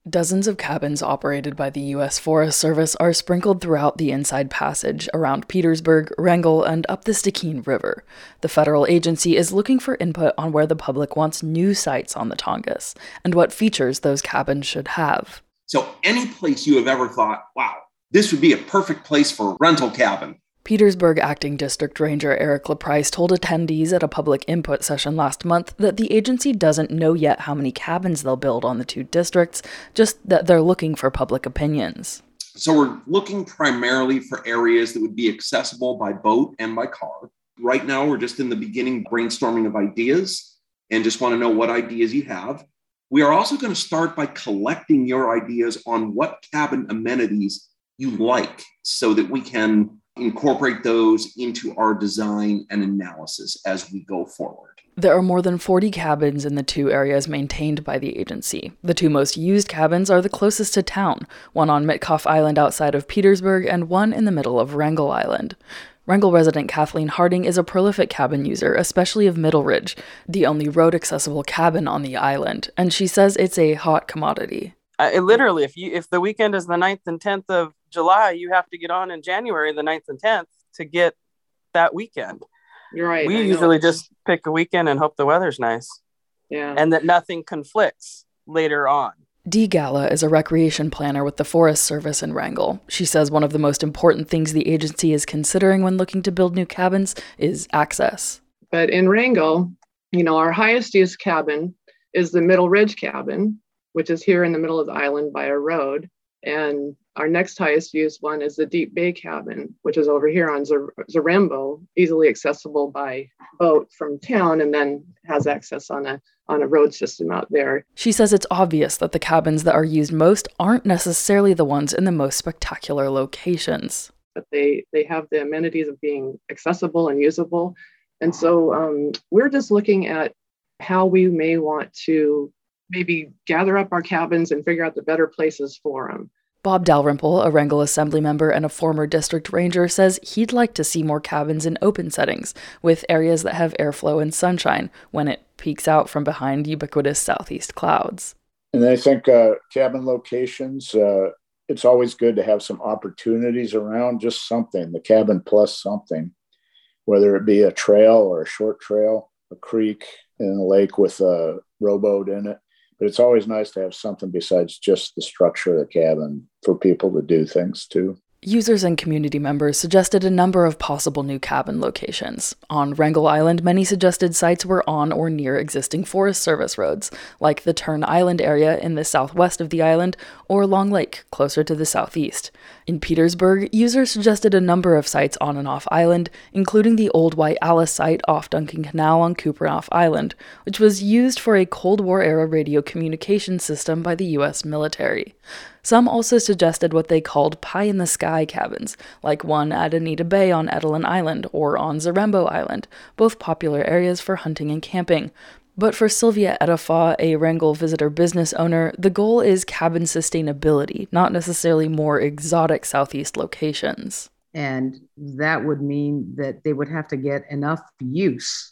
Dozens of cabins operated by the U.S. Forest Service are sprinkled throughout the Inside Passage around Petersburg, Wrangell, and up the Stikine River. The federal agency is looking for input on where the public wants new sites on the Tongass and what features those cabins should have. So any place you have ever thought, wow, this would be a perfect place for a rental cabin. Petersburg Acting District Ranger Eric LaPrice told attendees at a public input session last month that the agency doesn't know yet how many cabins they'll build on the two districts, just that they're looking for public opinions. So we're looking primarily for areas that would be accessible by boat and by car. Right now, we're just in the beginning brainstorming of ideas and just want to know what ideas you have. We are also going to start by collecting your ideas on what cabin amenities you like so that we can incorporate those into our design and analysis as we go forward. There are more than 40 cabins in the two areas maintained by the agency. The two most used cabins are the closest to town, one on Mitkof Island outside of Petersburg and one in the middle of Wrangell Island. Wrangell resident Kathleen Harding is a prolific cabin user, especially of Middle Ridge, the only road-accessible cabin on the island, and she says it's a hot commodity. Literally, if the weekend is the 9th and 10th of July, you have to get on in January, the 9th and 10th, to get that weekend. You're right. We usually just pick a weekend and hope the weather's nice. Yeah. And that nothing conflicts later on. Dee Gala is a recreation planner with the Forest Service in Wrangell. She says one of the most important things the agency is considering when looking to build new cabins is access. But in Wrangell, our highest use cabin is the Middle Ridge cabin, which is here in the middle of the island by a road. And our next highest use one is the Deep Bay cabin, which is over here on Zarembo, easily accessible by boat from town, and then has access on a road system out there. She says it's obvious that the cabins that are used most aren't necessarily the ones in the most spectacular locations. But they have the amenities of being accessible and usable. And so we're just looking at how we may want to maybe gather up our cabins and figure out the better places for them. Bob Dalrymple, a Wrangell Assembly member and a former district ranger, says he'd like to see more cabins in open settings, with areas that have airflow and sunshine when it peeks out from behind ubiquitous southeast clouds. And I think cabin locations, it's always good to have some opportunities around, just something, the cabin plus something, whether it be a trail or a short trail, a creek and a lake with a rowboat in it. But it's always nice to have something besides just the structure of the cabin for people to do things too. Users and community members suggested a number of possible new cabin locations. On Wrangell Island, many suggested sites were on or near existing Forest Service roads, like the Turn Island area in the southwest of the island, or Long Lake, closer to the southeast. In Petersburg, users suggested a number of sites on and off island, including the old White Alice site off Duncan Canal on Kupreanof Island, which was used for a Cold War-era radio communication system by the U.S. military. Some also suggested what they called pie-in-the-sky cabins, like one at Anita Bay on Edelin Island or on Zarembo Island, both popular areas for hunting and camping. But for Sylvia Edafa, a Wrangell visitor business owner, the goal is cabin sustainability, not necessarily more exotic southeast locations. And that would mean that they would have to get enough use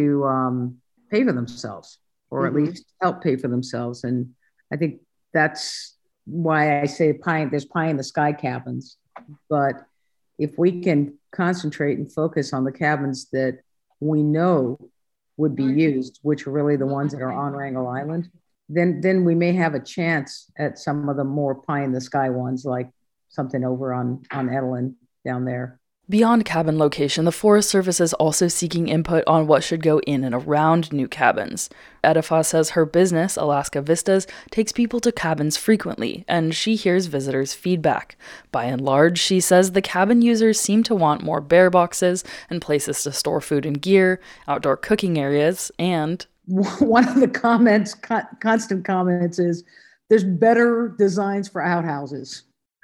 to pay for themselves, or at least help pay for themselves. And I think that's why I say there's pie in the sky cabins. But if we can concentrate and focus on the cabins that we know would be used, which are really the ones that are on Wrangell Island, then we may have a chance at some of the more pie in the sky ones, like something over on Edelin down there. Beyond cabin location, the Forest Service is also seeking input on what should go in and around new cabins. Edafa says her business, Alaska Vistas, takes people to cabins frequently, and she hears visitors' feedback. By and large, she says the cabin users seem to want more bear boxes and places to store food and gear, outdoor cooking areas, and... One of the constant comments is, there's better designs for outhouses.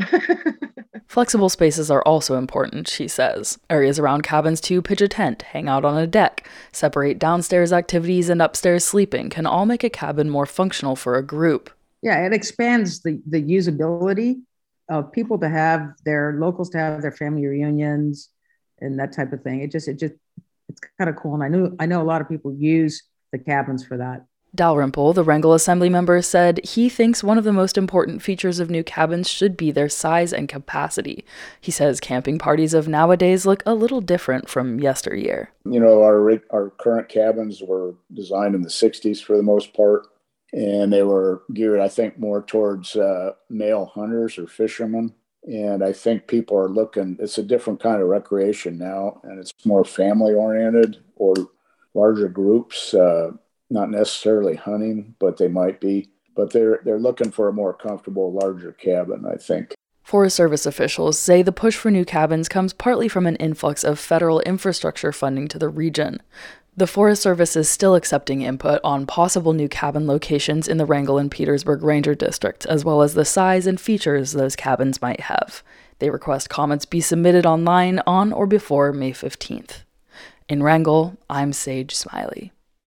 Flexible spaces are also important, she says. Areas around cabins to pitch a tent, hang out on a deck, separate downstairs activities and upstairs sleeping can all make a cabin more functional for a group. Yeah, it expands the usability of people to have locals to have their family reunions and that type of thing. It's kind of cool. And I know a lot of people use the cabins for that. Dalrymple, the Wrangell Assembly member, said he thinks one of the most important features of new cabins should be their size and capacity. He says camping parties of nowadays look a little different from yesteryear. You know, our current cabins were designed in the 60s for the most part, and they were geared, I think, more towards male hunters or fishermen. And I think people are looking, it's a different kind of recreation now, and it's more family oriented or larger groups. Not necessarily hunting, but they might be. But they're looking for a more comfortable, larger cabin, I think. Forest Service officials say the push for new cabins comes partly from an influx of federal infrastructure funding to the region. The Forest Service is still accepting input on possible new cabin locations in the Wrangell and Petersburg Ranger District, as well as the size and features those cabins might have. They request comments be submitted online on or before May 15th. In Wrangell, I'm Sage Smiley.